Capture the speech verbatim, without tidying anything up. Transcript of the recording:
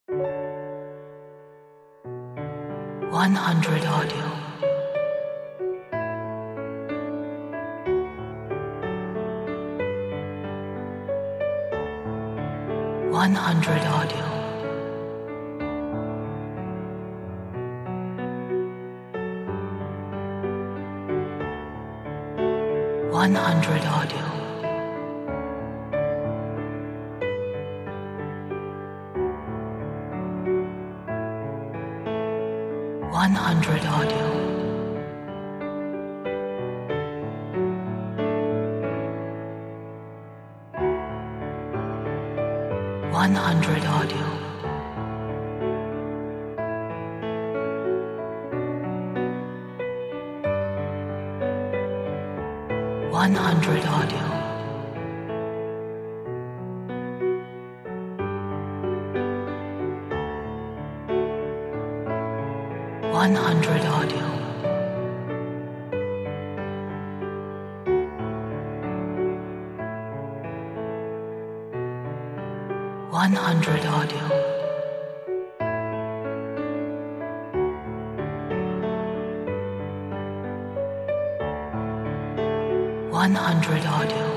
one hundred audio. one hundred audio. one hundred audio. one hundred audio. one hundred audio. one hundred audio. one hundred audio. one hundred audio. one hundred audio.